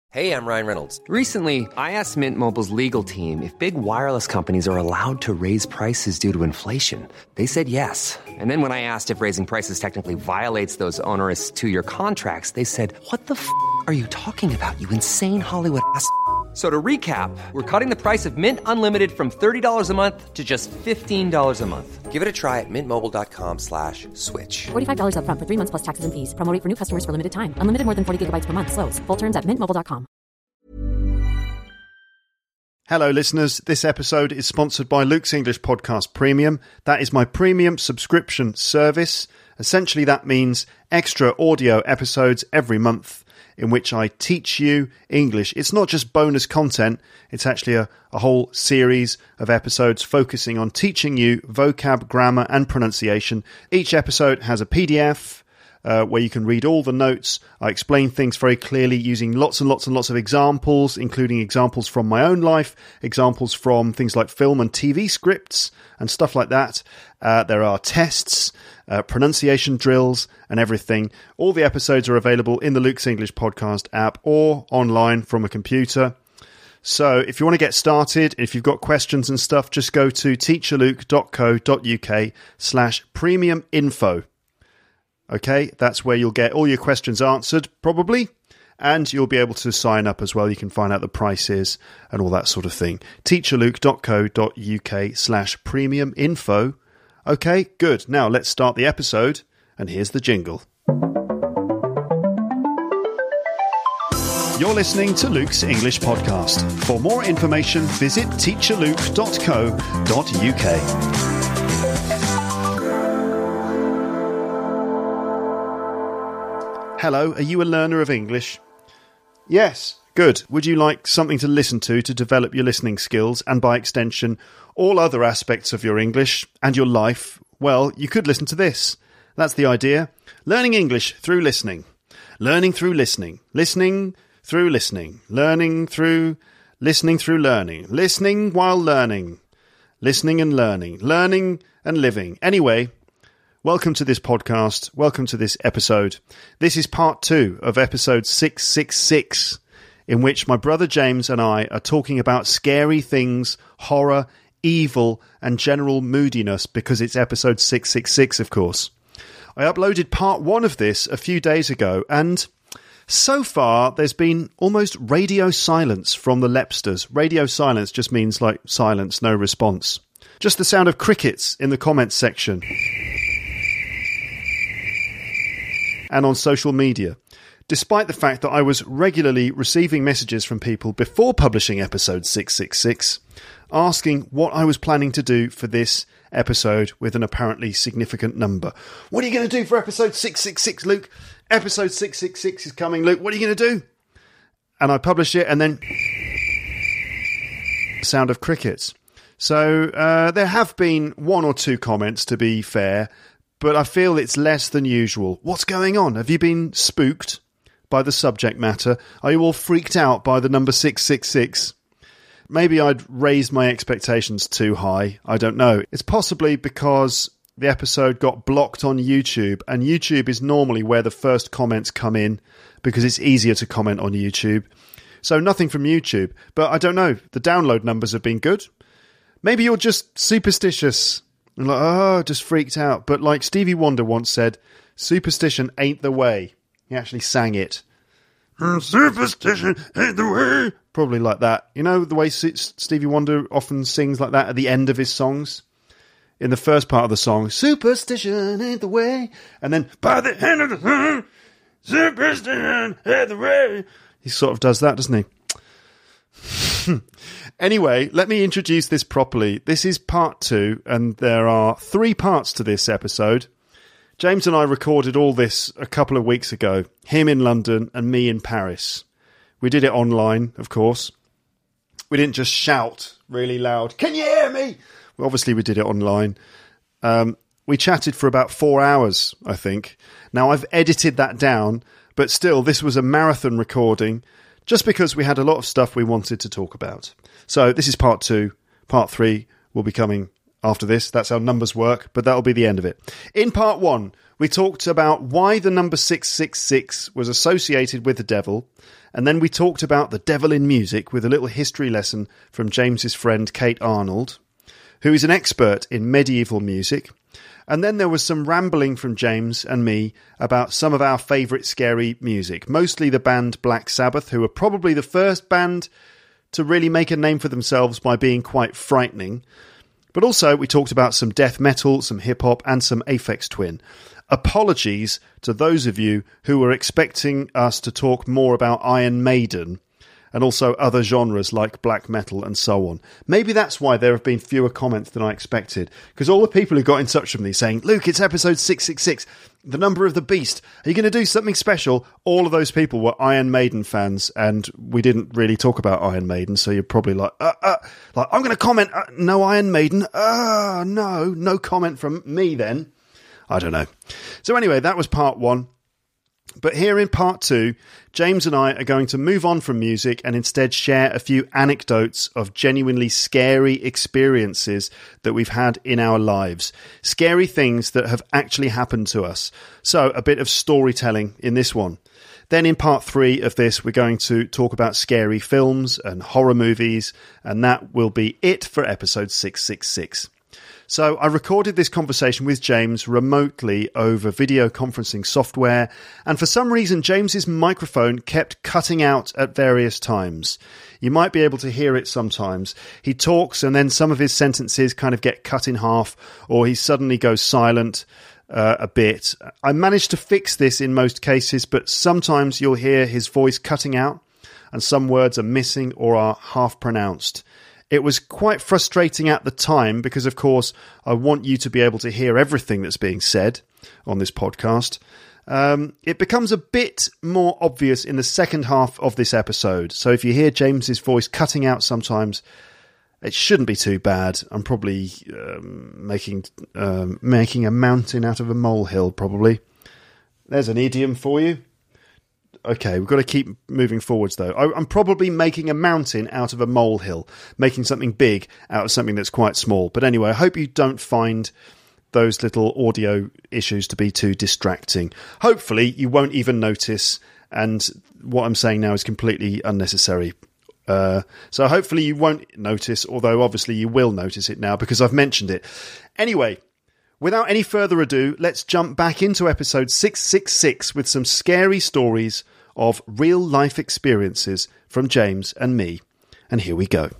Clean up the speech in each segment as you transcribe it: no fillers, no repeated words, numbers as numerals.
Hey, I'm Ryan Reynolds. Recently, I asked Mint Mobile's legal team if big wireless companies are allowed to raise prices due to inflation. They said yes. And then when I asked if raising prices technically violates those onerous two-year contracts, they said, "What the f*** are you talking about, you insane Hollywood ass?" So to recap, we're cutting the price of Mint Unlimited from $30 a month to just $15 a month. Give it a try at mintmobile.com/switch. $45 up front for 3 months plus taxes and fees. Promo rate for new customers for limited time. Unlimited more than 40 gigabytes per month. Slows full terms at mintmobile.com. Hello listeners, this episode is sponsored by Luke's English Podcast Premium. That is my premium subscription service. Essentially that means extra audio episodes every month in which I teach you English. It's not just bonus content, it's actually a whole series of episodes focusing on teaching you vocab, grammar and pronunciation. Each episode has a PDF where you can read all the notes. I explain things very clearly using lots and lots and lots of examples, including examples from my own life, examples from things like film and TV scripts and stuff like that. There are tests, pronunciation drills and everything. All the episodes are available in the Luke's English Podcast app or online from a computer. So if you want to get started, if you've got questions and stuff, just go to teacherluke.co.uk/premium info. Okay, that's where you'll get all your questions answered, probably, and you'll be able to sign up as well. You can find out the prices and all that sort of thing. teacherluke.co.uk/premium info. Okay, good. Now let's start the episode, and here's the jingle. You're listening to Luke's English Podcast. For more information, visit teacherluke.co.uk. Hello, are you a learner of English? Yes, good. Would you like something to listen to develop your listening skills and by extension all other aspects of your English and your life? Well, you could listen to this. That's the idea. Learning English through listening. Learning through listening. Listening through listening. Learning through listening through learning. Listening while learning. Listening and learning. Learning and living. Anyway, welcome to this podcast. Welcome to this episode. This is part 2 of episode 666, in which my brother James and I are talking about scary things, horror, evil, and general moodiness, because it's episode 666, of course. I uploaded part 1 of this a few days ago, and so far there's been almost radio silence from the Lepsters. Radio silence just means like silence, no response. Just the sound of crickets in the comments section and on social media, despite the fact that I was regularly receiving messages from people before publishing episode 666, asking what I was planning to do for this episode with an apparently significant number. What are you going to do for episode 666, Luke? Episode 666 is coming, Luke. What are you going to do? And I publish it, and then sound of crickets. So there have been 1 or 2 comments, to be fair, but I feel it's less than usual. What's going on? Have you been spooked by the subject matter? Are you all freaked out by the number 666? Maybe I'd raised my expectations too high. I don't know. It's possibly because the episode got blocked on YouTube, and YouTube is normally where the first comments come in because it's easier to comment on YouTube. So nothing from YouTube. But I don't know. The download numbers have been good. Maybe you're just superstitious. And like, oh, just freaked out. But like Stevie Wonder once said, superstition ain't the way. He actually sang it. Superstition ain't the way. Probably like that. You know the way Stevie Wonder often sings like that at the end of his songs? In the first part of the song, superstition ain't the way. And then, by the end of the song, superstition ain't the way. He sort of does that, doesn't he? Anyway, let me introduce this properly. This is part 2, and there are 3 parts to this episode. James and I recorded all this a couple of weeks ago. Him in London and me in Paris. We did it online, of course. We didn't just shout really loud, "Can you hear me?" Well, obviously, we did it online. We chatted for about 4 hours, I think. Now, I've edited that down, but still, this was a marathon recording, just because we had a lot of stuff we wanted to talk about. So this is part 2. Part 3 will be coming after this. That's how numbers work, but that'll be the end of it. In part 1, we talked about why the number 666 was associated with the devil, and then we talked about the devil in music with a little history lesson from James's friend Kate Arnold, who is an expert in medieval music. And then there was some rambling from James and me about some of our favourite scary music, mostly the band Black Sabbath, who were probably the first band to really make a name for themselves by being quite frightening. But also we talked about some death metal, some hip-hop and some Aphex Twin. Apologies to those of you who were expecting us to talk more about Iron Maiden and also other genres like black metal and so on. Maybe that's why there have been fewer comments than I expected, because all the people who got in touch with me saying, Luke, it's episode 666, the number of the beast, are you going to do something special? All of those people were Iron Maiden fans, and we didn't really talk about Iron Maiden, so you're probably like I'm going to comment, no Iron Maiden, no comment from me then. I don't know. So anyway, that was part 1. But here in part 2, James and I are going to move on from music and instead share a few anecdotes of genuinely scary experiences that we've had in our lives. Scary things that have actually happened to us. So a bit of storytelling in this one. Then in part 3 of this, we're going to talk about scary films and horror movies, and that will be it for episode 666. So I recorded this conversation with James remotely over video conferencing software, and for some reason James's microphone kept cutting out at various times. You might be able to hear it sometimes. He talks and then some of his sentences kind of get cut in half, or he suddenly goes silent a bit. I managed to fix this in most cases, but sometimes you'll hear his voice cutting out and some words are missing or are half pronounced. It was quite frustrating at the time because, of course, I want you to be able to hear everything that's being said on this podcast. It becomes a bit more obvious in the second half of this episode. So if you hear James's voice cutting out sometimes, it shouldn't be too bad. I'm probably making a mountain out of a molehill, probably. There's an idiom for you. Okay, we've got to keep moving forwards, though. I'm probably making a mountain out of a molehill, making something big out of something that's quite small. But anyway, I hope you don't find those little audio issues to be too distracting. Hopefully, you won't even notice, and what I'm saying now is completely unnecessary. So hopefully you won't notice, although obviously you will notice it now because I've mentioned it. Anyway, without any further ado, let's jump back into episode 666 with some scary stories of real-life experiences from James and me. And here we go.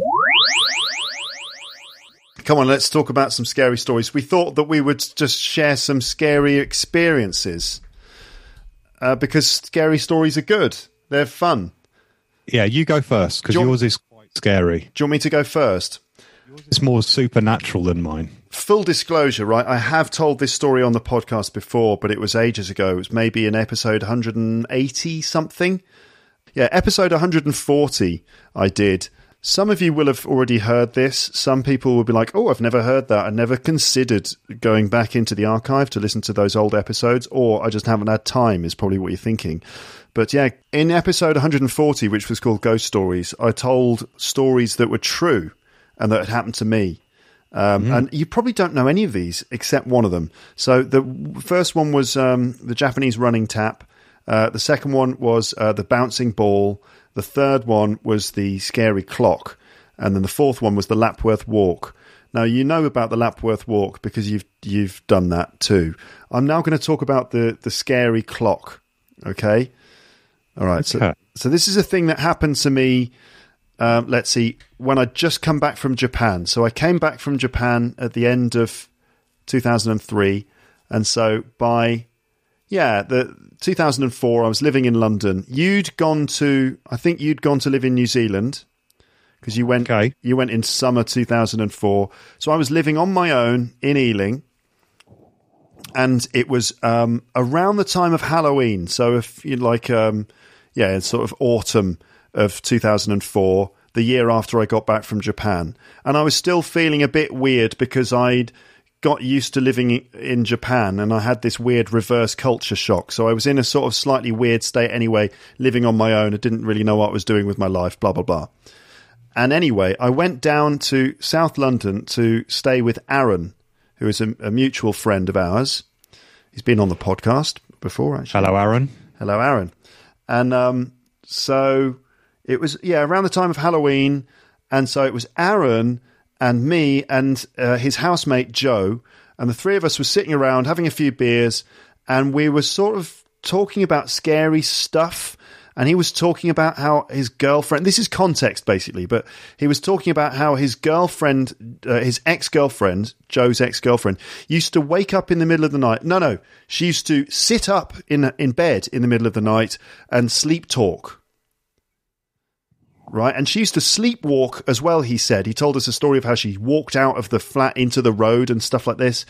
Come on, let's talk about some scary stories. We thought that we would just share some scary experiences because scary stories are good. They're fun. Yeah, you go first because yours is quite scary. Do you want me to go first? Yours is more supernatural than mine. Full disclosure, right? I have told this story on the podcast before, but it was ages ago. It was maybe in episode 180 something. Yeah, episode 140 I did. Some of you will have already heard this. Some people will be like, oh, I've never heard that. I never considered going back into the archive to listen to those old episodes, or I just haven't had time is probably what you're thinking. But yeah, in episode 140, which was called Ghost Stories, I told stories that were true and that had happened to me. And you probably don't know any of these except one of them. So the first one was the Japanese running tap. The second one was the bouncing ball. The third one was the scary clock. And then the fourth one was the Lapworth walk. Now, you know about the Lapworth walk because you've done that too. I'm now going to talk about the scary clock. Okay? All right. Okay. So this is a thing that happened to me. Let's see, when I'd just come back from Japan. So I came back from Japan at the end of 2003. And so by, the 2004, I was living in London. I think you'd gone to live in New Zealand because you went in summer 2004. So I was living on my own in Ealing. And it was around the time of Halloween. So if you like, it's sort of autumn of 2004, the year after I got back from Japan. And I was still feeling a bit weird because I'd got used to living in Japan and I had this weird reverse culture shock. So I was in a sort of slightly weird state anyway, living on my own. I didn't really know what I was doing with my life, blah, blah, blah. And anyway, I went down to South London to stay with Aaron, who is a mutual friend of ours. He's been on the podcast before, actually. Hello, Aaron. Hello, Aaron. And so it was, around the time of Halloween. And so it was Aaron and me and his housemate, Joe. And the three of us were sitting around having a few beers. And we were sort of talking about scary stuff. And he was talking about how his girlfriend, this is context basically, but he was talking about how his girlfriend, his ex-girlfriend, Joe's ex-girlfriend, used to wake up in the middle of the night. No, she used to sit up in bed in the middle of the night and sleep talk. Right? And she used to sleepwalk as well, he said. He told us a story of how she walked out of the flat into the road and stuff like this.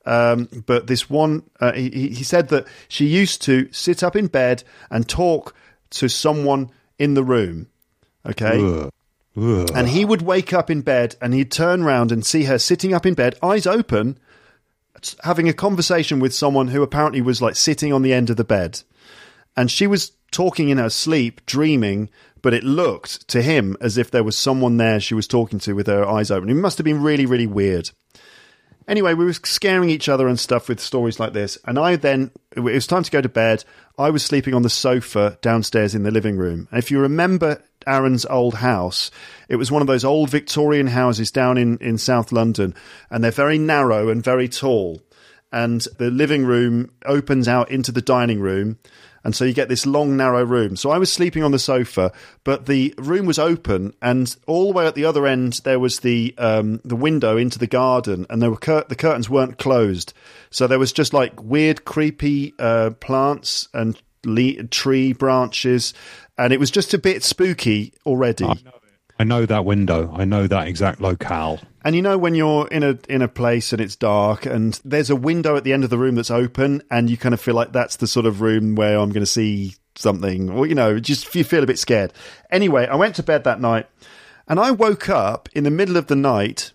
But this one, he said that she used to sit up in bed and talk to someone in the room, okay? Ugh. And he would wake up in bed and he'd turn around and see her sitting up in bed, eyes open, having a conversation with someone who apparently was like sitting on the end of the bed. And she was talking in her sleep, dreaming, but it looked to him as if there was someone there she was talking to with her eyes open. It must have been really, really weird. Anyway, we were scaring each other and stuff with stories like this. And it was time to go to bed. I was sleeping on the sofa downstairs in the living room. And if you remember Aaron's old house, it was one of those old Victorian houses down in South London. And they're very narrow and very tall. And the living room opens out into the dining room. And so you get this long, narrow room. So I was sleeping on the sofa, but the room was open, and all the way at the other end there was the window into the garden, and the curtains weren't closed. So there was just like weird, creepy plants and tree branches, and it was just a bit spooky already. I know that window. I know that exact locale. And you know when you're in a place and it's dark and there's a window at the end of the room that's open, and you kind of feel like that's the sort of room where I'm going to see something, or just you feel a bit scared. Anyway, I went to bed that night and I woke up in the middle of the night,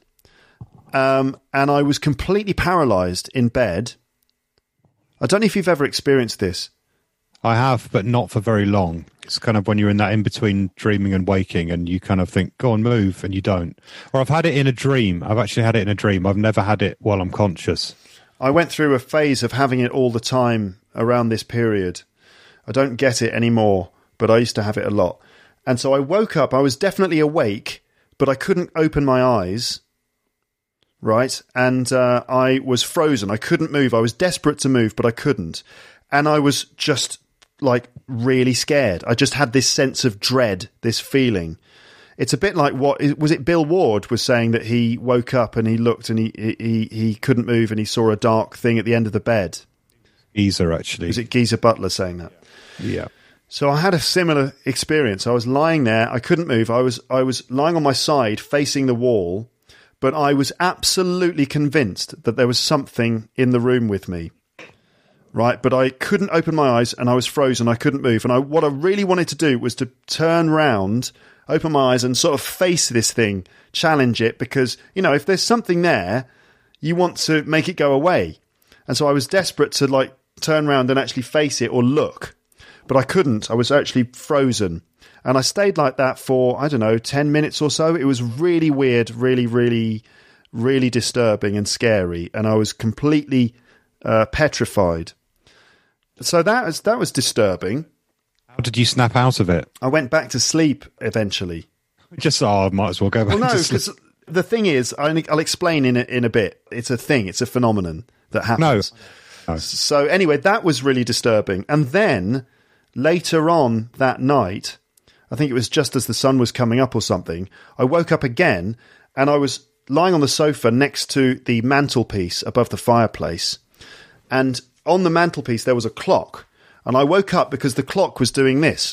and I was completely paralyzed in bed. I don't know if you've ever experienced this. I have, but not for very long. It's kind of when you're in that in-between dreaming and waking, and you kind of think, go on, move, and you don't. Or I've had it in a dream. I've actually had it in a dream. I've never had it while I'm conscious. I went through a phase of having it all the time around this period. I don't get it anymore, but I used to have it a lot. And so I woke up, I was definitely awake, but I couldn't open my eyes, right? And I was frozen. I couldn't move. I was desperate to move, but I couldn't. And I was just like really scared. I just had this sense of dread, this feeling. It's a bit like was it Bill Ward was saying that he woke up and he looked and he couldn't move and he saw a dark thing at the end of the bed. Geezer, actually. Was it Geezer Butler saying that? Yeah. So I had a similar experience. I was lying there. I couldn't move. I was lying on my side facing the wall, but I was absolutely convinced that there was something in the room with me. Right, but I couldn't open my eyes and I was frozen. I couldn't move. And what I really wanted to do was to turn round, open my eyes and sort of face this thing, challenge it, because, if there's something there, you want to make it go away. And so I was desperate to like turn round and actually face it or look, but I couldn't. I was actually frozen. And I stayed like that for, 10 minutes or so. It was really weird, really, really, really disturbing and scary. And I was completely petrified. So that was disturbing. How did you snap out of it? I went back to sleep eventually. I might as well go back to sleep. Because the thing is, I'll explain in a bit. It's a thing. It's a phenomenon that happens. No. So anyway, that was really disturbing. And then later on that night, I think it was just as the sun was coming up or something, I woke up again and I was lying on the sofa next to the mantelpiece above the fireplace. And on the mantelpiece, there was a clock. And I woke up because the clock was doing this.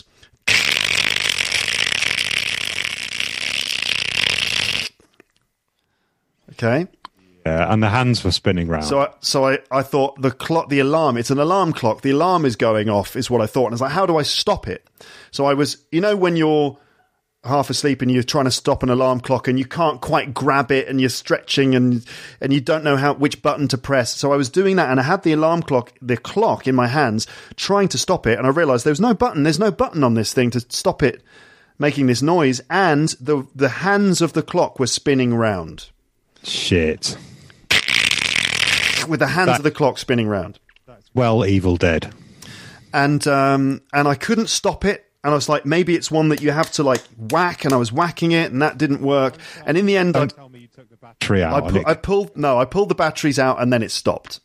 Okay? Yeah, and the hands were spinning round. So I thought the alarm, it's an alarm clock. The alarm is going off, is what I thought. And I was like, how do I stop it? So I was, when you're half asleep and you're trying to stop an alarm clock and you can't quite grab it and you're stretching and you don't know which button to press. So I was doing that and I had the clock in my hands trying to stop it, and I realized there's no button on this thing to stop it making this noise, and the hands of the clock were spinning round. Shit. With the hands of the clock spinning round. Well, Evil Dead. And I couldn't stop it. And I was like, maybe it's one that you have to like whack, and I was whacking it, and that didn't work. And in the end, Don't tell me you took the battery out. I pulled the batteries out, and then it stopped.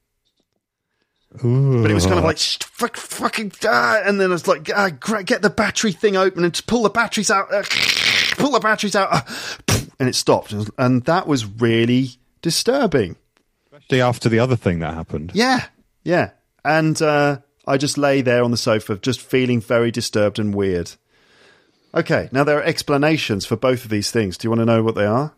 Ooh. But it was kind of like fucking, and then I was like, get the battery thing open and pull the batteries out, and it stopped, and that was really disturbing. Especially after the other thing that happened. Yeah, and I just lay there on the sofa, just feeling very disturbed and weird. Okay, now there are explanations for both of these things. Do you want to know what they are?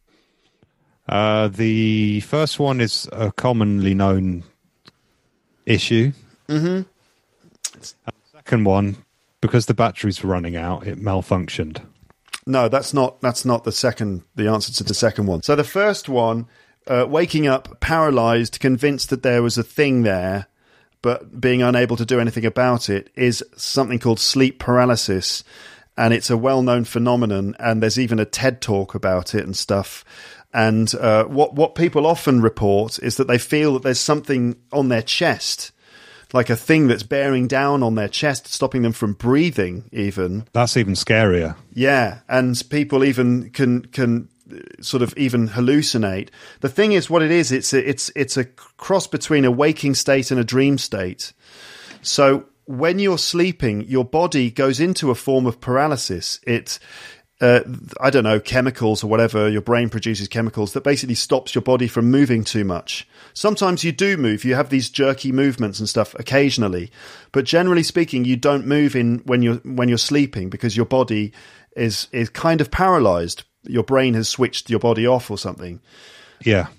The first one is a commonly known issue. Mm-hmm. The second one, because the batteries were running out, it malfunctioned. No, that's not the answer to the second one. So the first one, waking up paralyzed, convinced that there was a thing there, but being unable to do anything about it, is something called sleep paralysis. And it's a well-known phenomenon, and there's even a TED talk about it and stuff. And what people often report is that they feel that there's something on their chest, like a thing that's bearing down on their chest, stopping them from breathing even. That's even scarier. Yeah, and people even can sort of even hallucinate. The thing is, what it is, it's a cross between a waking state and a dream state. So when you're sleeping, your body goes into a form of paralysis. I don't know, chemicals or whatever, your brain produces chemicals that basically stops your body from moving too much. Sometimes you do move, you have these jerky movements and stuff occasionally, but generally speaking, you don't move when you're sleeping because your body is kind of paralyzed. Your brain has switched your body off or something. Yeah.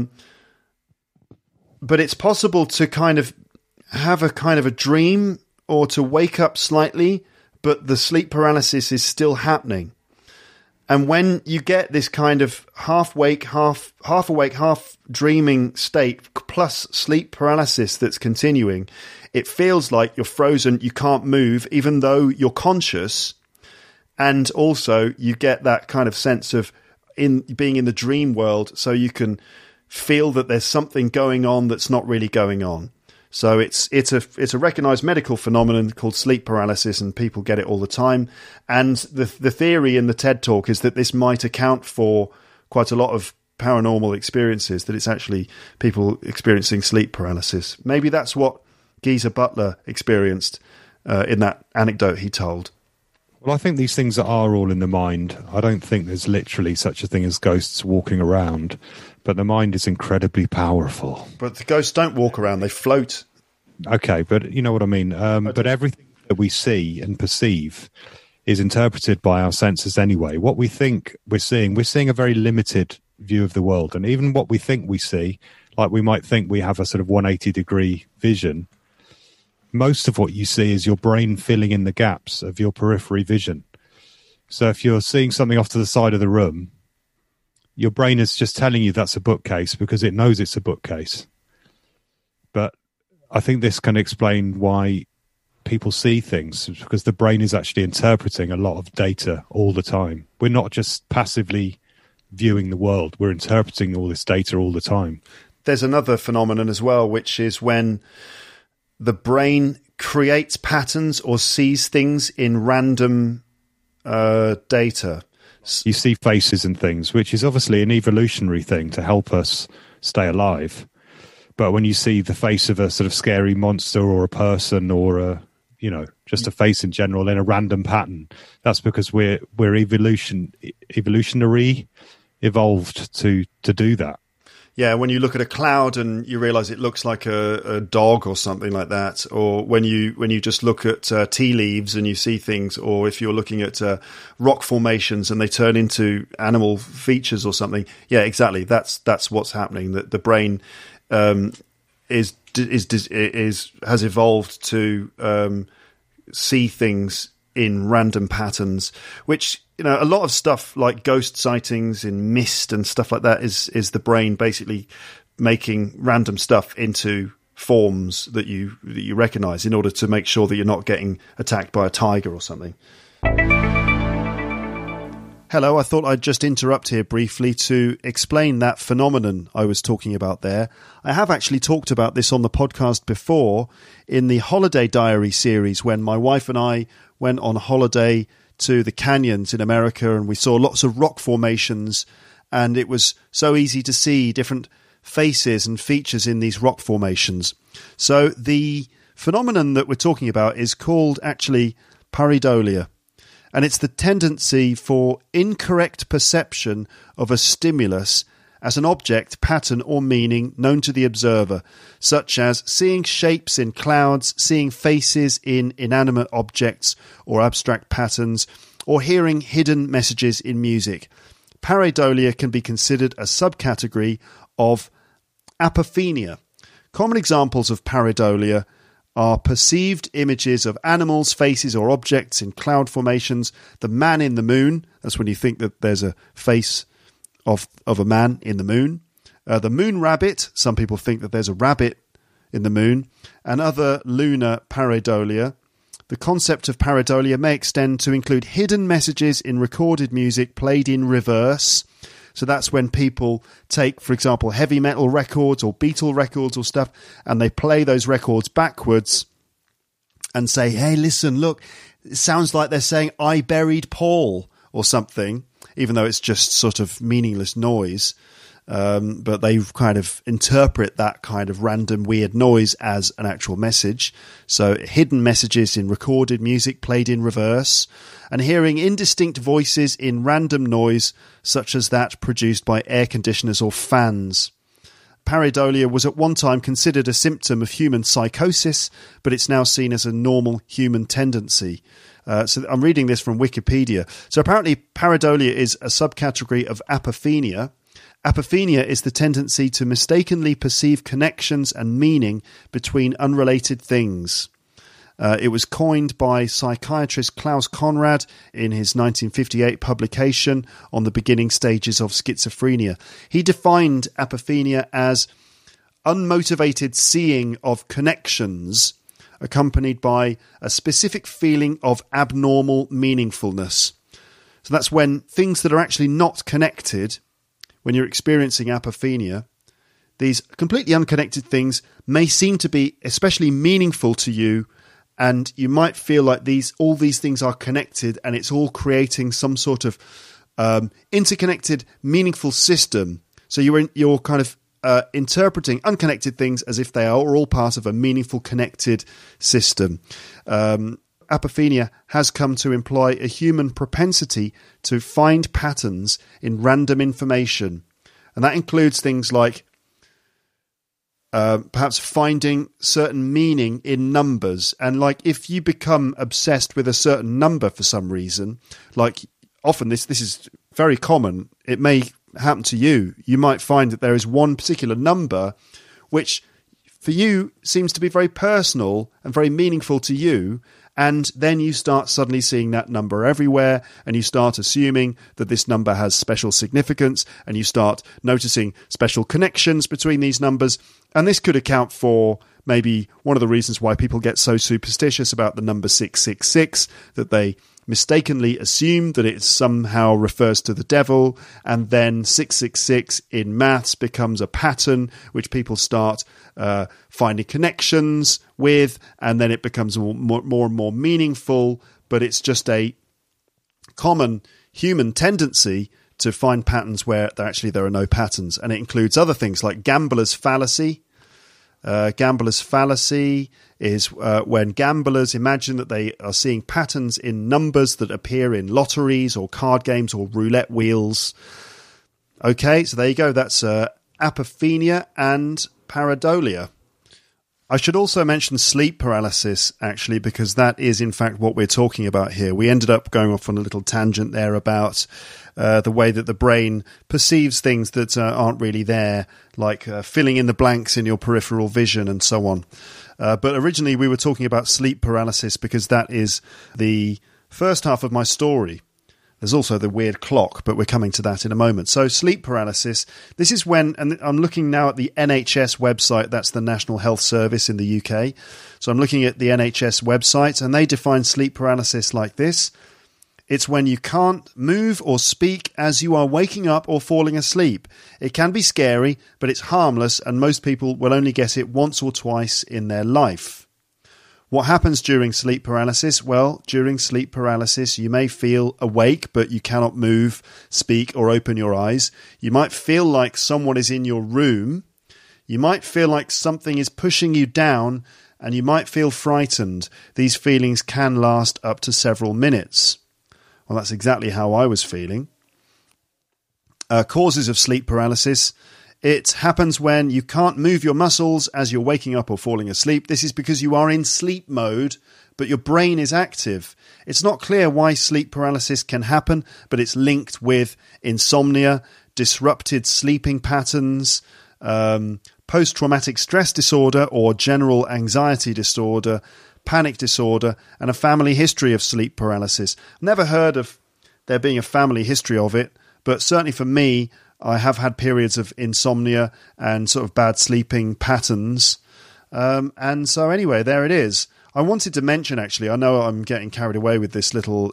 But it's possible to kind of have a dream or to wake up slightly, but the sleep paralysis is still happening. And when you get this kind of half awake, half dreaming state plus sleep paralysis that's continuing, it feels like you're frozen, you can't move, even though you're conscious. And also you get that kind of sense of being in the dream world, so you can feel that there's something going on that's not really going on. So it's a recognized medical phenomenon called sleep paralysis, and people get it all the time. And the theory in the TED Talk is that this might account for quite a lot of paranormal experiences, that it's actually people experiencing sleep paralysis. Maybe that's what Geezer Butler experienced in that anecdote he told. Well, I think these things are all in the mind. I don't think there's literally such a thing as ghosts walking around, but the mind is incredibly powerful. But the ghosts don't walk around, they float. Okay, but you know what I mean. But everything that we see and perceive is interpreted by our senses anyway. What we think we're seeing a very limited view of the world. And even what we think we see, like we might think we have a sort of 180-degree vision, most of what you see is your brain filling in the gaps of your periphery vision. So if you're seeing something off to the side of the room, your brain is just telling you that's a bookcase because it knows it's a bookcase. But I think this can explain why people see things, because the brain is actually interpreting a lot of data all the time. We're not just passively viewing the world, we're interpreting all this data all the time. There's another phenomenon as well, which is when the brain creates patterns or sees things in random data. You see faces and things, which is obviously an evolutionary thing to help us stay alive. But when you see the face of a sort of scary monster or a person or just a face in general in a random pattern, that's because we're evolutionary evolved to do that. Yeah, when you look at a cloud and you realize it looks like a dog or something like that, or when you just look at tea leaves and you see things, or if you're looking at rock formations and they turn into animal features or something. Yeah, exactly. That's what's happening. That the brain has evolved to see things in random patterns, which, a lot of stuff like ghost sightings in mist and stuff like that is the brain basically making random stuff into forms that you recognize in order to make sure that you're not getting attacked by a tiger or something. Hello, I thought I'd just interrupt here briefly to explain that phenomenon I was talking about there. I have actually talked about this on the podcast before in the Holiday Diary series when my wife and I went on holiday to the canyons in America and we saw lots of rock formations, and it was so easy to see different faces and features in these rock formations. So the phenomenon that we're talking about is called actually pareidolia. And it's the tendency for incorrect perception of a stimulus as an object, pattern or meaning known to the observer, such as seeing shapes in clouds, seeing faces in inanimate objects or abstract patterns, or hearing hidden messages in music. Pareidolia can be considered a subcategory of apophenia. Common examples of pareidolia are perceived images of animals, faces or objects in cloud formations. The man in the moon, that's when you think that there's a face of a man in the moon. The moon rabbit, some people think that there's a rabbit in the moon. And other lunar pareidolia. The concept of pareidolia may extend to include hidden messages in recorded music played in reverse. So that's when people take, for example, heavy metal records or Beatle records or stuff, and they play those records backwards and say, hey, listen, look, it sounds like they're saying, I buried Paul or something, even though it's just sort of meaningless noise. But they kind of interpret that kind of random weird noise as an actual message. So hidden messages in recorded music played in reverse, and hearing indistinct voices in random noise such as that produced by air conditioners or fans. Pareidolia was at one time considered a symptom of human psychosis, but it's now seen as a normal human tendency. So I'm reading this from Wikipedia. So apparently pareidolia is a subcategory of apophenia. Apophenia is the tendency to mistakenly perceive connections and meaning between unrelated things. It was coined by psychiatrist Klaus Conrad in his 1958 publication on the beginning stages of schizophrenia. He defined apophenia as unmotivated seeing of connections accompanied by a specific feeling of abnormal meaningfulness. So that's when things that are actually not connected, when you're experiencing apophenia, these completely unconnected things may seem to be especially meaningful to you, and you might feel like all these things are connected and it's all creating some sort of interconnected, meaningful system. So you're kind of interpreting unconnected things as if they are all part of a meaningful, connected system. Apophenia has come to imply a human propensity to find patterns in random information. And that includes things like perhaps finding certain meaning in numbers. And like if you become obsessed with a certain number for some reason, like often this is very common, it may happen to you. You might find that there is one particular number which for you seems to be very personal and very meaningful to you. And then you start suddenly seeing that number everywhere, and you start assuming that this number has special significance, and you start noticing special connections between these numbers. And this could account for maybe one of the reasons why people get so superstitious about the number 666, that they mistakenly assume that it somehow refers to the devil, and then 666 in maths becomes a pattern which people start finding connections with, and then it becomes more and more meaningful. But it's just a common human tendency to find patterns where there are no patterns, and it includes other things like gambler's fallacy. Gambler's fallacy is when gamblers imagine that they are seeing patterns in numbers that appear in lotteries or card games or roulette wheels. Okay, so there you go. That's apophenia and pareidolia. I should also mention sleep paralysis, actually, because that is, in fact, what we're talking about here. We ended up going off on a little tangent there about the way that the brain perceives things that aren't really there, like filling in the blanks in your peripheral vision and so on. But originally we were talking about sleep paralysis because that is the first half of my story. There's also the weird clock, but we're coming to that in a moment. So sleep paralysis, this is when, and I'm looking now at the NHS website, that's the National Health Service in the UK. So I'm looking at the NHS website, and they define sleep paralysis like this. It's when you can't move or speak as you are waking up or falling asleep. It can be scary, but it's harmless, and most people will only get it once or twice in their life. What happens during sleep paralysis? Well, during sleep paralysis, you may feel awake, but you cannot move, speak, or open your eyes. You might feel like someone is in your room. You might feel like something is pushing you down, and you might feel frightened. These feelings can last up to several minutes. Well, that's exactly how I was feeling. Causes of sleep paralysis. It happens when you can't move your muscles as you're waking up or falling asleep. This is because you are in sleep mode, but your brain is active. It's not clear why sleep paralysis can happen, but it's linked with insomnia, disrupted sleeping patterns, post-traumatic stress disorder or general anxiety disorder, panic disorder, and a family history of sleep paralysis. Never heard of there being a family history of it, but certainly for me, I have had periods of insomnia and sort of bad sleeping patterns. And so anyway, there it is. I wanted to mention, actually, I know I'm getting carried away with this little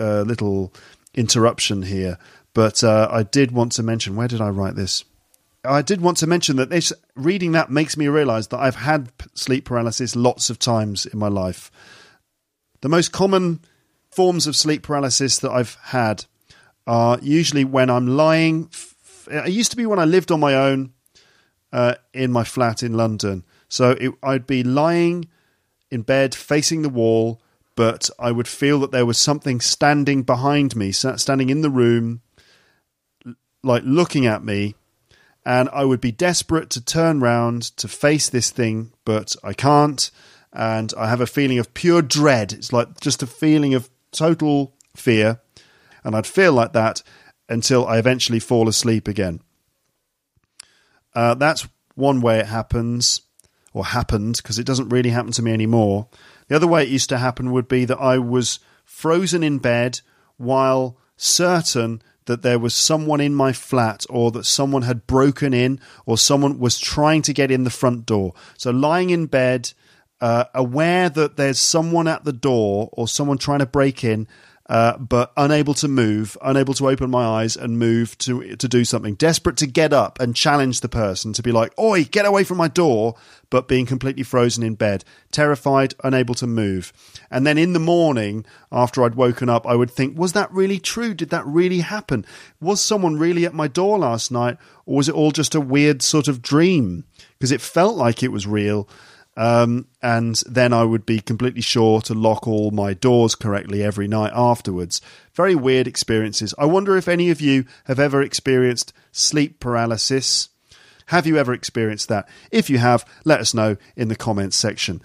interruption here, but I did want to mention, where did I write this? I did want to mention that reading that makes me realise that I've had sleep paralysis lots of times in my life. The most common forms of sleep paralysis that I've had are usually when I'm lying. It used to be when I lived on my own in my flat in London. So I'd be lying in bed facing the wall, but I would feel that there was something standing behind me, standing in the room, like looking at me. And I would be desperate to turn round to face this thing, but I can't. And I have a feeling of pure dread. It's like just a feeling of total fear. And I'd feel like that until I eventually fall asleep again. That's one way it happens, or happened, because it doesn't really happen to me anymore. The other way it used to happen would be that I was frozen in bed while certain that there was someone in my flat, or that someone had broken in, or someone was trying to get in the front door. So lying in bed, aware that there's someone at the door or someone trying to break in, but unable to move, unable to open my eyes and move to do something, desperate to get up and challenge the person, to be like, "Oi, get away from my door," but being completely frozen in bed, terrified, unable to move. And then in the morning, after I'd woken up, I would think, was that really true? Did that really happen? Was someone really at my door last night? Or was it all just a weird sort of dream? Because it felt like it was real. And then I would be completely sure to lock all my doors correctly every night afterwards. Very weird experiences. I wonder if any of you have ever experienced sleep paralysis. Have you ever experienced that? If you have, let us know in the comments section.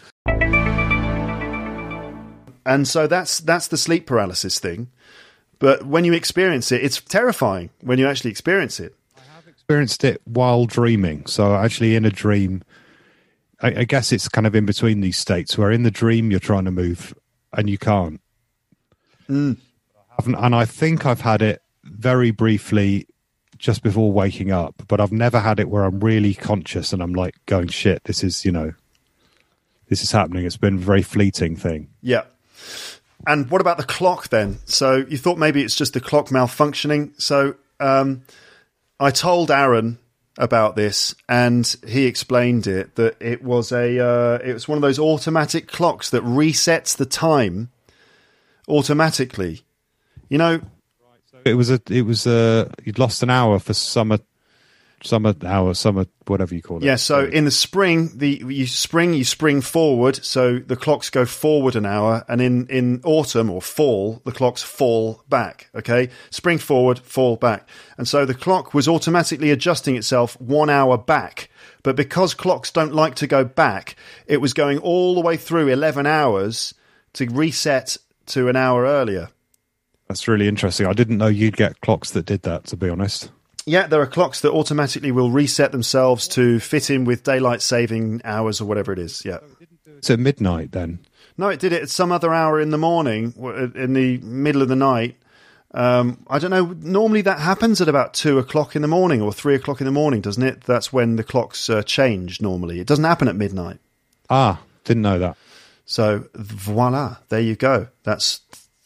And so that's the sleep paralysis thing. But when you experience it, it's terrifying when you actually experience it. I have experienced it while dreaming. So actually in a dream, I guess it's kind of in between these states where in the dream you're trying to move and you can't. And I think I've had it very briefly just before waking up, but I've never had it where I'm really conscious and I'm like going, shit, this is happening. It's been a very fleeting thing. Yeah. And what about the clock then? So you thought maybe it's just the clock malfunctioning. So I told Aaron about this, and he explained it, that it was it was one of those automatic clocks that resets the time automatically. You know, it was you'd lost an hour for summer whatever you call it. Yeah, so in the spring, you spring forward, so the clocks go forward an hour, and in autumn or fall, the clocks fall back, okay? Spring forward, fall back. And so the clock was automatically adjusting itself 1 hour back, but because clocks don't like to go back, it was going all the way through 11 hours to reset to an hour earlier. That's really interesting. I didn't know you'd get clocks that did that, to be honest. Yeah, there are clocks that automatically will reset themselves to fit in with daylight saving hours or whatever it is. Yeah. It's at midnight then? No, it did it at some other hour in the morning, in the middle of the night. I don't know. Normally that happens at about 2 o'clock in the morning or 3 o'clock in the morning, doesn't it? That's when the clocks change normally. It doesn't happen at midnight. Ah, didn't know that. So voila, there you go. That's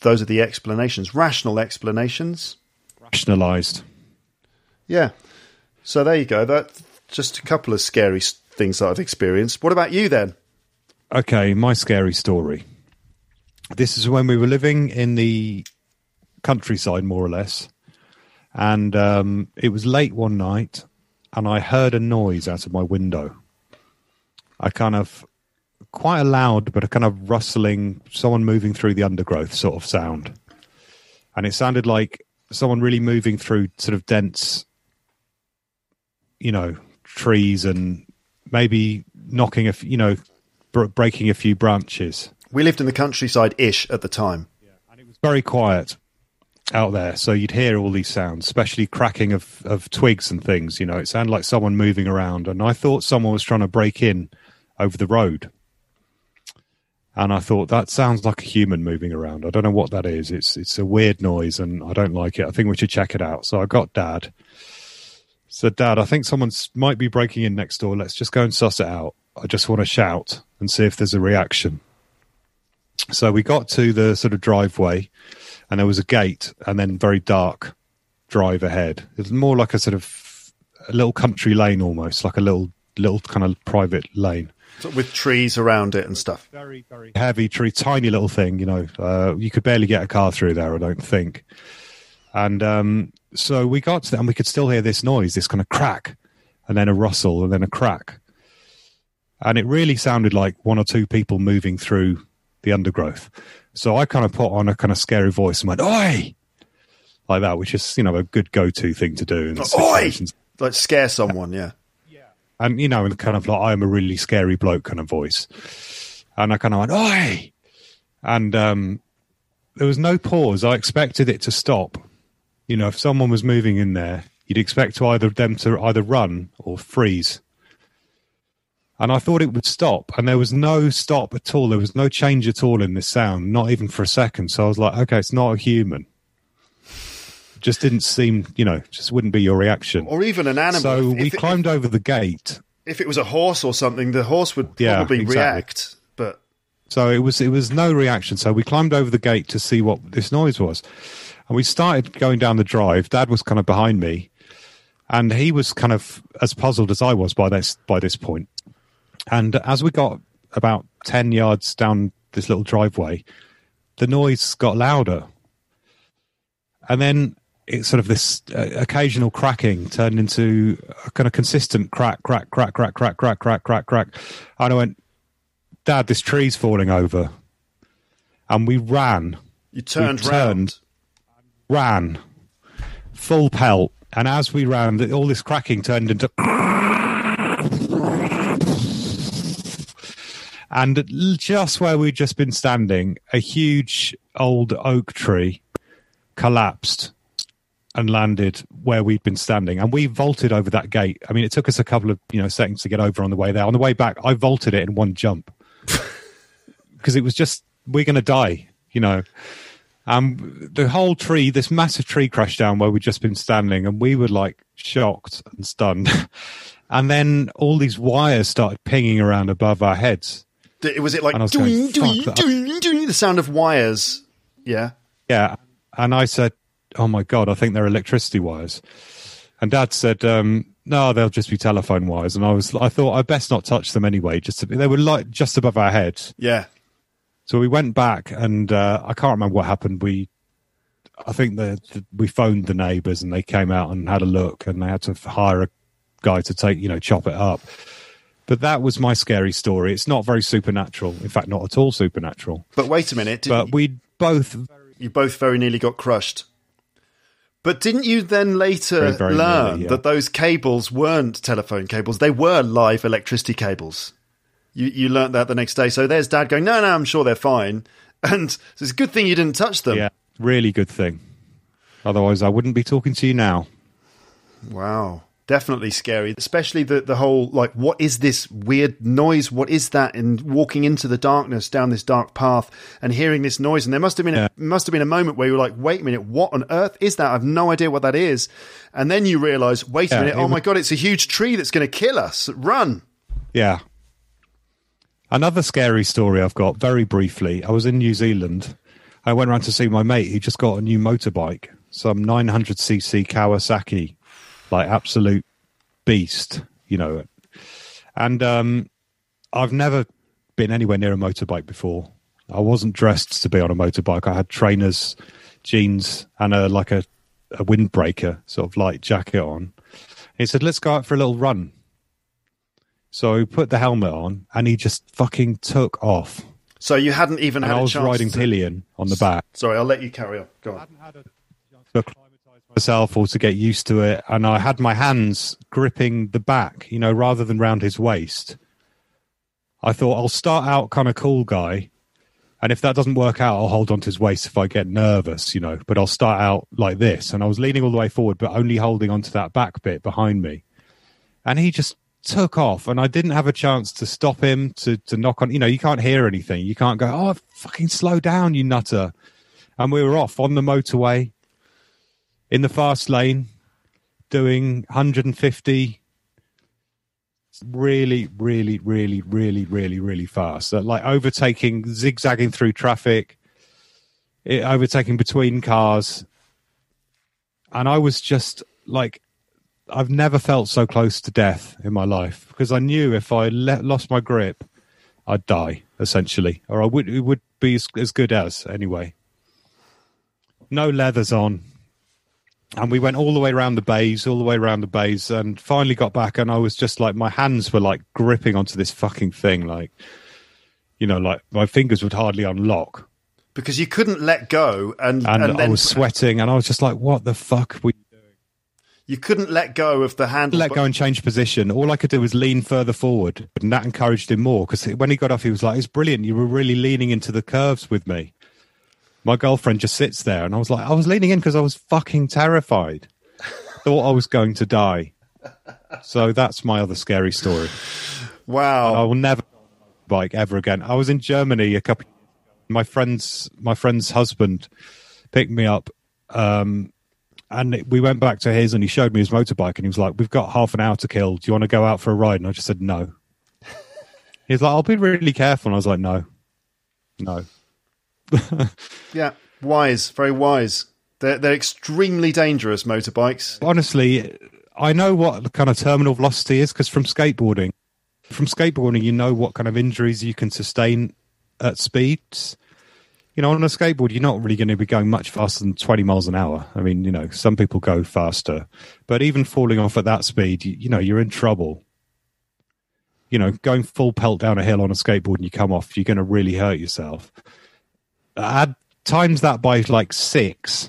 those are the explanations, rational explanations. Rationalised. Yeah. So there you go. That's just a couple of scary things that I've experienced. What about you then? Okay, my scary story. This is when we were living in the countryside, more or less. And it was late one night, and I heard a noise out of my window. Quite a loud, but a kind of rustling, someone moving through the undergrowth sort of sound. And it sounded like someone really moving through sort of dense, trees, and maybe knocking breaking a few branches. We lived in the countryside-ish at the time. Yeah, and it was very quiet out there, so you'd hear all these sounds, especially cracking of twigs and things. It sounded like someone moving around, and I thought someone was trying to break in over the road. And I thought, that sounds like a human moving around. I don't know what that is. It's a weird noise, and I don't like it. I think we should check it out. So I got Dad. Said, Dad, I think someone might be breaking in next door. Let's just go and suss it out. I just want to shout and see if there's a reaction. So we got to the sort of driveway, and there was a gate, and then very dark drive ahead. It was more like a sort of a little country lane, almost like a little kind of private lane. So with trees around it and stuff. Very, very heavy tree, tiny little thing, you could barely get a car through there, I don't think. And so we got to that, and we could still hear this noise, this kind of crack, and then a rustle, and then a crack. And it really sounded like one or two people moving through the undergrowth. So I kind of put on a kind of scary voice and went, "Oi!" like that, which is, a good go-to thing to do in situations. Oi! Like scare someone, yeah. And, in kind of like, I am a really scary bloke kind of voice. And I kind of went, "Oi!" And there was no pause. I expected it to stop. If someone was moving in there, you'd expect them to either run or freeze. And I thought it would stop. And there was no stop at all. There was no change at all in this sound, not even for a second. So I was like, okay, it's not a human. Just didn't seem, just wouldn't be your reaction. Or even an animal. So we climbed over the gate. If it was a horse or something, the horse would probably react. But so it was no reaction. So we climbed over the gate to see what this noise was. And we started going down the drive. Dad was kind of behind me. And he was kind of as puzzled as I was by this point. And as we got about 10 yards down this little driveway, the noise got louder. And then it's sort of this occasional cracking turned into a kind of consistent crack, crack, crack, crack, crack, crack, crack, crack, crack. And I went, "Dad, this tree's falling over." And we ran. You turned round. Ran. Full pelt. And as we ran, all this cracking turned into... And just where we'd just been standing, a huge old oak tree collapsed and landed where we'd been standing, and we vaulted over that gate. I mean, it took us a couple of seconds to get over on the way there. On the way back, I vaulted it in one jump because it was just, we're going to die, the whole tree, this massive tree crashed down where we'd just been standing, and we were like shocked and stunned. And then all these wires started pinging around above our heads. Was it like the sound of wires? Yeah. Yeah. And I said, "Oh my God, I think they're electricity wires." And Dad said, "No, they'll just be telephone wires." And I thought I'd best not touch them anyway. They were like just above our heads. Yeah. So we went back, and I can't remember what happened. I think we phoned the neighbours, and they came out and had a look, and they had to hire a guy to chop it up. But that was my scary story. It's not very supernatural. In fact, not at all supernatural. But wait a minute. You both very nearly got crushed. But didn't you then later learn that those cables weren't telephone cables? They were live electricity cables. You learnt that the next day. So there's Dad going, no, I'm sure they're fine. And it's a good thing you didn't touch them. Yeah, really good thing. Otherwise, I wouldn't be talking to you now. Wow. Definitely scary, especially the whole, like, what is this weird noise? What is that? And walking into the darkness down this dark path and hearing this noise. And there must have been a moment where you were like, wait a minute, what on earth is that? I have no idea what that is. And then you realise, wait a minute, oh my God, it's a huge tree that's going to kill us. Run. Yeah. Another scary story I've got, very briefly. I was in New Zealand. I went around to see my mate. He just got a new motorbike, some 900cc Kawasaki, like absolute beast, you know. And I've never been anywhere near a motorbike before. I wasn't dressed to be on a motorbike. I had trainers, jeans, and a windbreaker, sort of light jacket on. He said, let's go out for a little run. So he put the helmet on, and he just fucking took off. So you hadn't even had a chance. I was riding pillion on the back. Sorry, I'll let you carry on. Go on. I hadn't had a chance to acclimatise myself or to get used to it, and I had my hands gripping the back, you know, rather than round his waist. I thought I'll start out kind of cool guy, and if that doesn't work out, I'll hold on to his waist if I get nervous, you know, but I'll start out like this. And I was leaning all the way forward, but only holding onto that back bit behind me. And he just took off, and I didn't have a chance to stop him, to knock on. You know, you can't hear anything. You can't go, oh, fucking slow down, you nutter. And we were off on the motorway in the fast lane doing 150 really, really, really, really, really, really fast. Like overtaking, zigzagging through traffic, overtaking between cars. And I was just like, I've never felt so close to death in my life, because I knew if I lost my grip, I'd die, essentially. Or it would be as good as, anyway. No leathers on. And we went all the way around the bays, and finally got back, and I was just like, my hands were like gripping onto this fucking thing, like, you know, like my fingers would hardly unlock. Because you couldn't let go, and then I was sweating, and I was just like, what the fuck were you doing? You couldn't let go of the handle. Let go and change position. All I could do was lean further forward, and that encouraged him more, because when he got off, he was like, it's brilliant, you were really leaning into the curves with me. My girlfriend just sits there, and I was like, I was leaning in because I was fucking terrified. Thought I was going to die. So that's my other scary story. Wow. And I will never bike ever again. I was in Germany a couple. My friend's husband picked me up, and we went back to his, and he showed me his motorbike, and he was like, we've got half an hour to kill. Do you want to go out for a ride? And I just said no. He's like, I'll be really careful. And I was like, no. Yeah, wise, very wise. They're extremely dangerous, motorbikes. Honestly, I know what the kind of terminal velocity is, because from skateboarding, you know what kind of injuries you can sustain at speeds. You know, on a skateboard, you're not really going to be going much faster than 20 miles an hour. I mean, you know, some people go faster, but even falling off at that speed, you know, you're in trouble. You know, going full pelt down a hill on a skateboard and you come off, you're going to really hurt yourself. Add times that by like 6.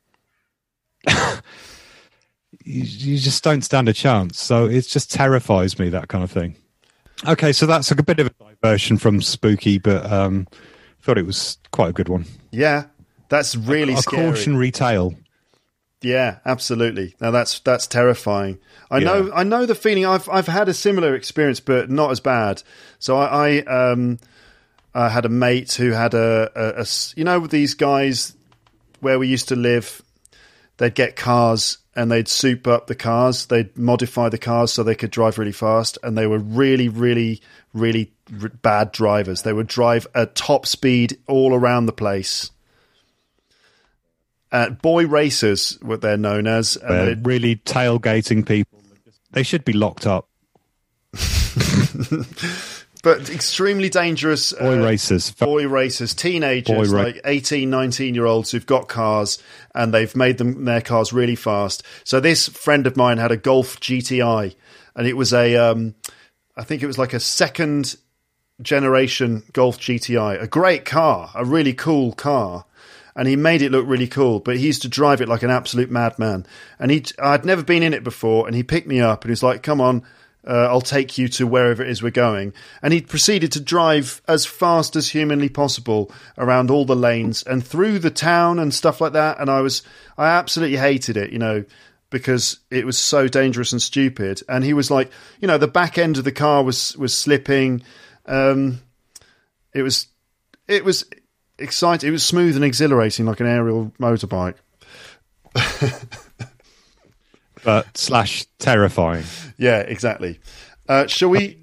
you just don't stand a chance. So it just terrifies me, that kind of thing. Okay, so that's a bit of a diversion from spooky, but thought it was quite a good one. Yeah, that's really scary. A cautionary tale. Yeah, absolutely. Now that's terrifying. I know the feeling. I've had a similar experience, but not as bad. So I had a mate who had a you know, these guys where we used to live, they'd get cars and they'd soup up the cars. They'd modify the cars so they could drive really fast. And they were really, really, really bad drivers. They would drive at top speed all around the place. Boy racers, what they're known as. They're really tailgating people. They should be locked up. But extremely dangerous. Boy racers, teenagers, like 18, 19-year-olds who've got cars and they've made their cars really fast. So this friend of mine had a Golf GTI, and it was I think it was like a second generation Golf GTI, a great car, a really cool car. And he made it look really cool, but he used to drive it like an absolute madman. And I'd never been in it before, and he picked me up and he was like, come on, I'll take you to wherever it is we're going. And he proceeded to drive as fast as humanly possible around all the lanes and through the town and stuff like that. And I absolutely hated it, you know, because it was so dangerous and stupid. And he was like, you know, the back end of the car was slipping. It was exciting. It was smooth and exhilarating, like an aerial motorbike. But / terrifying. Yeah, exactly. Shall we?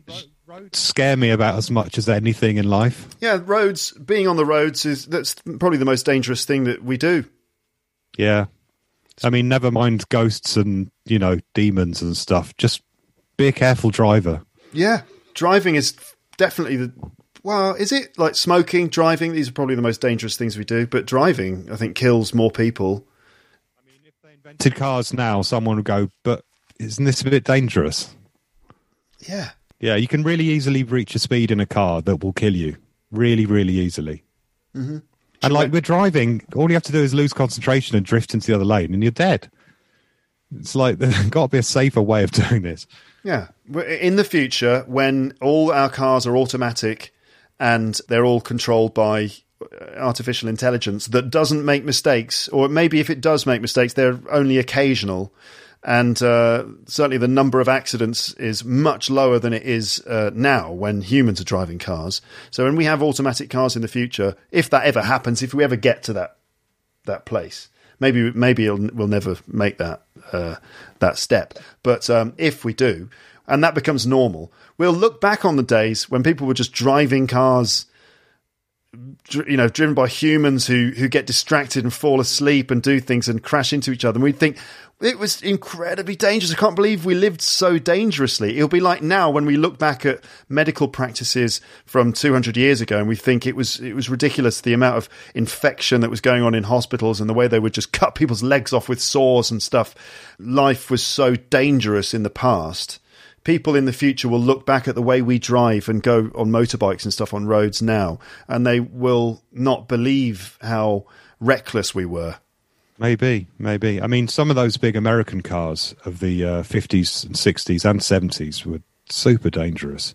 scare me about as much as anything in life. Yeah, being on the roads that's probably the most dangerous thing that we do. Yeah. I mean, never mind ghosts and, demons and stuff. Just be a careful driver. Yeah. Driving is definitely is it like smoking, driving? These are probably the most dangerous things we do. But driving, I think, kills more people. I mean, if they invented cars now, someone would go, but isn't this a bit dangerous? Yeah. Yeah, you can really easily reach a speed in a car that will kill you. Really, really easily. Mm-hmm. And we're driving, all you have to do is lose concentration and drift into the other lane and you're dead. It's like there's got to be a safer way of doing this. Yeah. In the future, when all our cars are automatic and they're all controlled by artificial intelligence that doesn't make mistakes, or maybe if it does make mistakes, they're only occasional. And certainly the number of accidents is much lower than it is now when humans are driving cars. So when we have automatic cars in the future, if that ever happens, if we ever get to that place, maybe we'll never make that step. But if we do, and that becomes normal, we'll look back on the days when people were just driving cars, driven by humans who get distracted and fall asleep and do things and crash into each other. And we'd think, it was incredibly dangerous. I can't believe we lived so dangerously. It'll be like now when we look back at medical practices from 200 years ago and we think it was ridiculous, the amount of infection that was going on in hospitals and the way they would just cut people's legs off with saws and stuff. Life was so dangerous in the past. People in the future will look back at the way we drive and go on motorbikes and stuff on roads now, and they will not believe how reckless we were. Maybe. I mean, some of those big American cars of the 50s and 60s and 70s were super dangerous.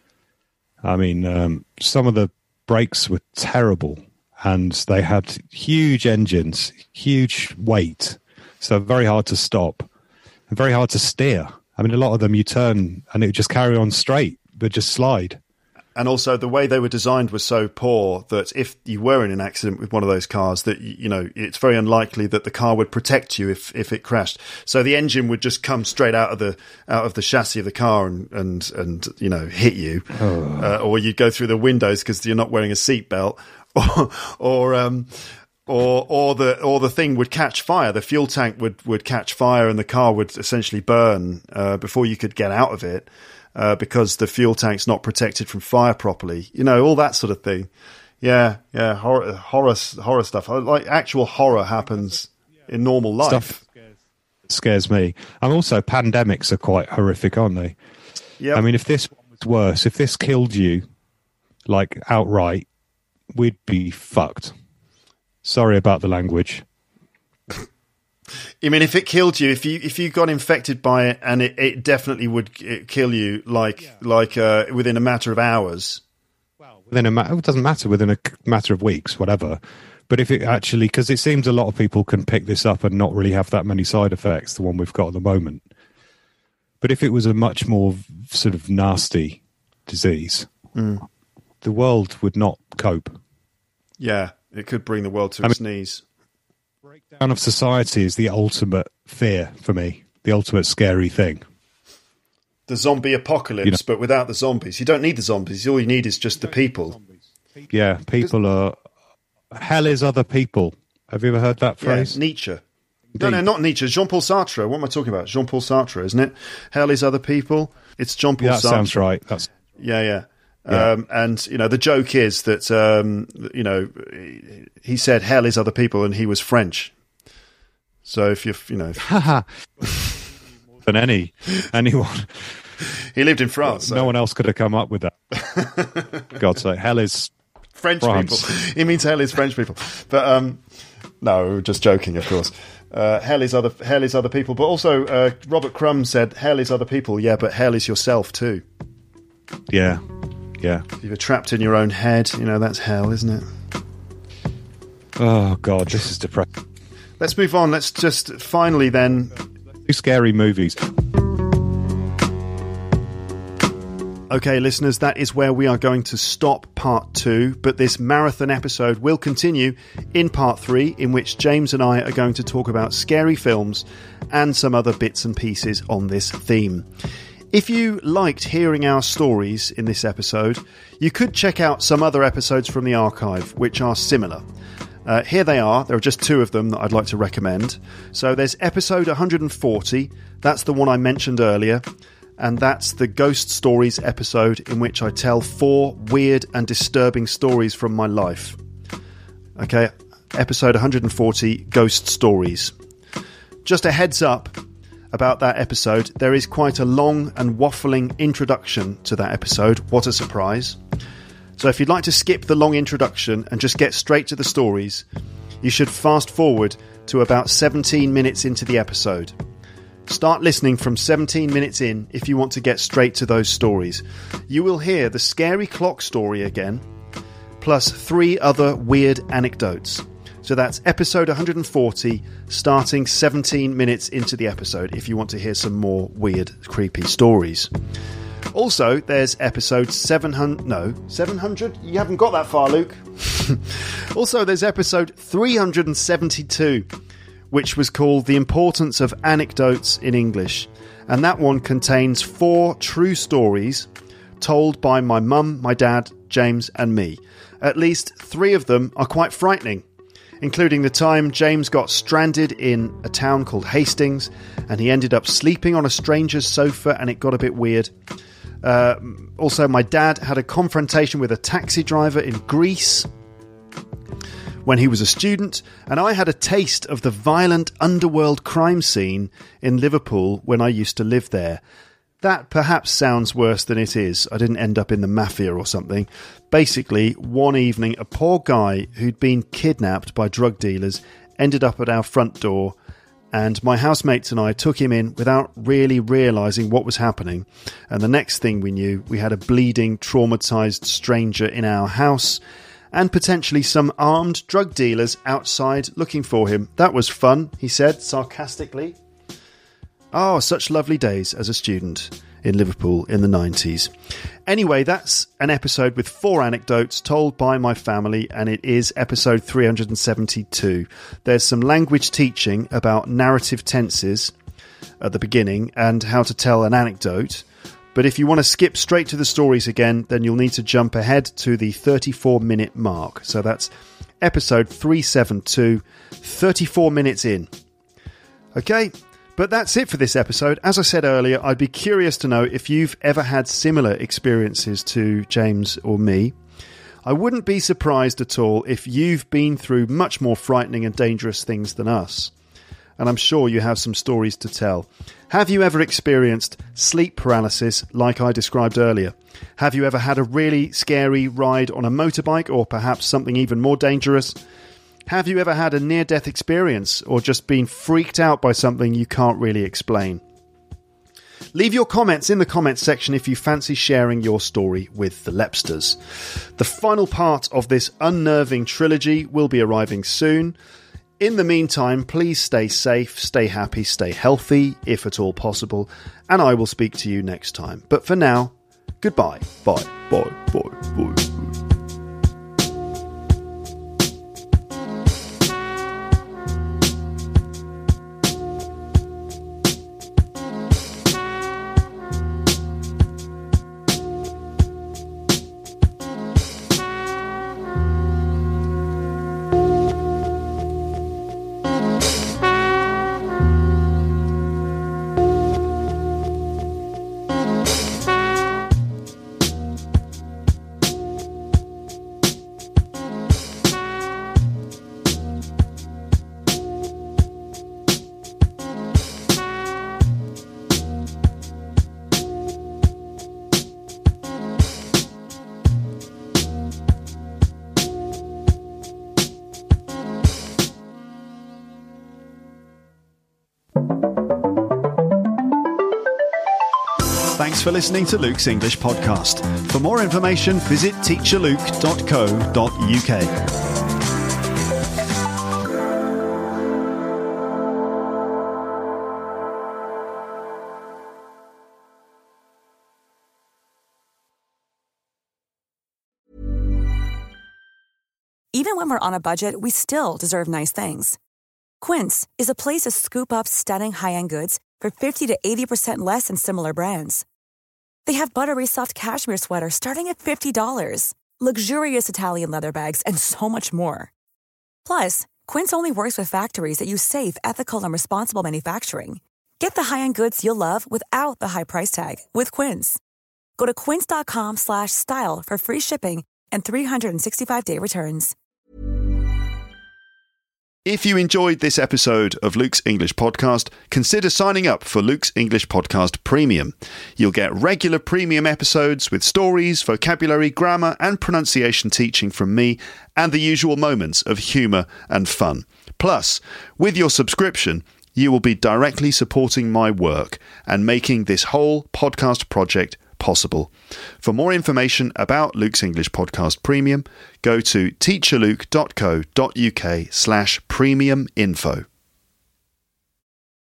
I mean, some of the brakes were terrible, and they had huge engines, huge weight, so very hard to stop and very hard to steer. I mean, a lot of them you turn and it would just carry on straight, but just slide. And also the way they were designed was so poor that if you were in an accident with one of those cars, that, it's very unlikely that the car would protect you if it crashed. So the engine would just come straight out of the chassis of the car and hit you. Or you'd go through the windows because you're not wearing a seatbelt, or the thing would catch fire. The fuel tank would catch fire and the car would essentially burn before you could get out of it. Because the fuel tank's not protected from fire properly, all that sort of thing. Yeah, horror stuff. Like actual horror happens in normal life. Stuff scares me. And also pandemics are quite horrific, aren't they? Yeah. I mean, if this was worse, if this killed you, like outright, we'd be fucked. Sorry about the language. I mean, if it killed you, if you got infected by it, and it definitely would kill you, within a matter of hours. Well, it doesn't matter, within a matter of weeks, whatever. But if it actually, because it seems a lot of people can pick this up and not really have that many side effects, the one we've got at the moment. But if it was a much more sort of nasty disease, the world would not cope. Yeah, it could bring the world to its knees. Breakdown of society is the ultimate fear for me, the ultimate scary thing. The zombie apocalypse, but without the zombies. You don't need the zombies. All you need is just the people. Yeah, people are... Hell is other people. Have you ever heard that phrase? Yeah, Nietzsche. No, not Nietzsche. Jean-Paul Sartre. What am I talking about? Jean-Paul Sartre, isn't it? Hell is other people. It's Jean-Paul Sartre. That sounds right. Yeah. And, the joke is that, he said hell is other people and he was French. So if you're, than anyone. He lived in France. No one else could have come up with that. God's sake, hell is French France. people. He means hell is French people. But, no, we were just joking, of course. Hell is other people. But also, Robert Crumb said hell is other people. Yeah, but hell is yourself too. Yeah. Yeah. If you're trapped in your own head, that's hell, isn't it? Oh, God, this is depressing. Let's move on. Let's just finally then... do scary movies. Okay, listeners, that is where we are going to stop part 2, but this marathon episode will continue in part 3, in which James and I are going to talk about scary films and some other bits and pieces on this theme. If you liked hearing our stories in this episode, you could check out some other episodes from the archive, which are similar. Here they are. There are just 2 of them that I'd like to recommend. So there's episode 140. That's the one I mentioned earlier. And that's the Ghost Stories episode, in which I tell 4 weird and disturbing stories from my life. Okay, episode 140, Ghost Stories. Just a heads up about that episode, there is quite a long and waffling introduction to that episode. What a surprise. So if you'd like to skip the long introduction and just get straight to the stories, you should fast forward to about 17 minutes into the episode. Start listening from 17 minutes in if you want to get straight to those stories. You will hear the scary clock story again, plus 3 other weird anecdotes. So that's episode 140, starting 17 minutes into the episode, if you want to hear some more weird, creepy stories. Also, there's episode 700? You haven't got that far, Luke. Also, there's episode 372, which was called The Importance of Anecdotes in English. And that one contains 4 true stories told by my mum, my dad, James and me. At least 3 of them are quite frightening, including the time James got stranded in a town called Hastings and he ended up sleeping on a stranger's sofa and it got a bit weird. Also, my dad had a confrontation with a taxi driver in Greece when he was a student, and I had a taste of the violent underworld crime scene in Liverpool when I used to live there. That perhaps sounds worse than it is. I didn't end up in the mafia or something. Basically, one evening, a poor guy who'd been kidnapped by drug dealers ended up at our front door, and my housemates and I took him in without really realising what was happening. And the next thing we knew, we had a bleeding, traumatised stranger in our house, and potentially some armed drug dealers outside looking for him. That was fun, he said sarcastically. Oh, such lovely days as a student in Liverpool in the 90s. Anyway, that's an episode with 4 anecdotes told by my family, and it is episode 372. There's some language teaching about narrative tenses at the beginning and how to tell an anecdote. But if you want to skip straight to the stories again, then you'll need to jump ahead to the 34-minute mark. So that's episode 372, 34 minutes in. Okay, but that's it for this episode. As I said earlier, I'd be curious to know if you've ever had similar experiences to James or me. I wouldn't be surprised at all if you've been through much more frightening and dangerous things than us. And I'm sure you have some stories to tell. Have you ever experienced sleep paralysis like I described earlier? Have you ever had a really scary ride on a motorbike, or perhaps something even more dangerous? Have you ever had a near-death experience, or just been freaked out by something you can't really explain? Leave your comments in the comments section if you fancy sharing your story with the Lepsters. The final part of this unnerving trilogy will be arriving soon. In the meantime, please stay safe, stay happy, stay healthy, if at all possible, and I will speak to you next time. But for now, goodbye. Bye. Bye. Bye. Bye. Thanks for listening to Luke's English Podcast. For more information, visit teacherluke.co.uk. Even when we're on a budget, we still deserve nice things. Quince is a place to scoop up stunning high-end goods for 50 to 80% less than similar brands. They have buttery soft cashmere sweaters starting at $50, luxurious Italian leather bags, and so much more. Plus, Quince only works with factories that use safe, ethical, and responsible manufacturing. Get the high-end goods you'll love without the high price tag with Quince. Go to quince.com/style for free shipping and 365-day returns. If you enjoyed this episode of Luke's English Podcast, consider signing up for Luke's English Podcast Premium. You'll get regular premium episodes with stories, vocabulary, grammar, and pronunciation teaching from me, and the usual moments of humour and fun. Plus, with your subscription, you will be directly supporting my work and making this whole podcast project possible. For more information about Luke's English Podcast Premium, go to teacherluke.co.uk/premium info.